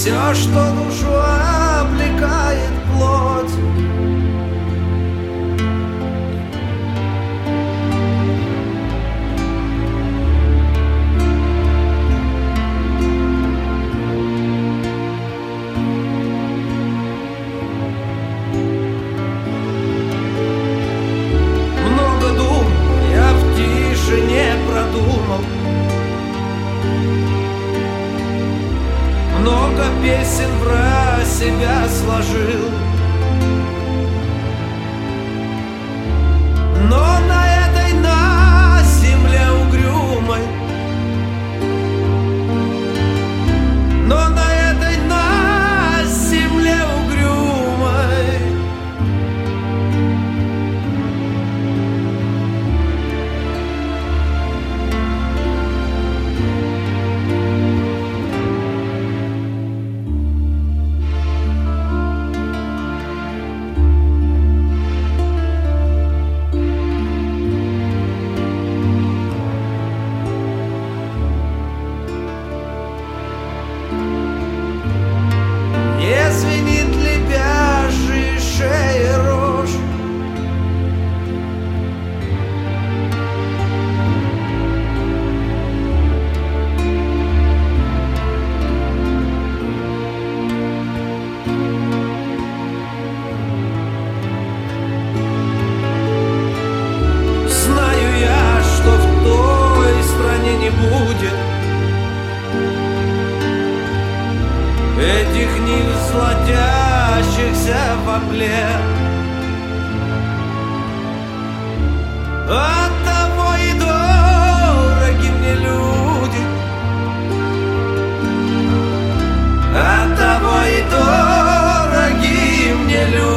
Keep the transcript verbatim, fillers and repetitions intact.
все, что душу облекает плоть. Много дум я в тишине продумал, много песен про себя сложил, но на этой, на земле угрюмой, но на этой, на земле угрюмой не звенит лебяжьей шеи рожь. Знаю я, что в той стране не будет этих книг, злодящихся во мгле. Оттого и дороги мне люди, оттого и дороги мне люди.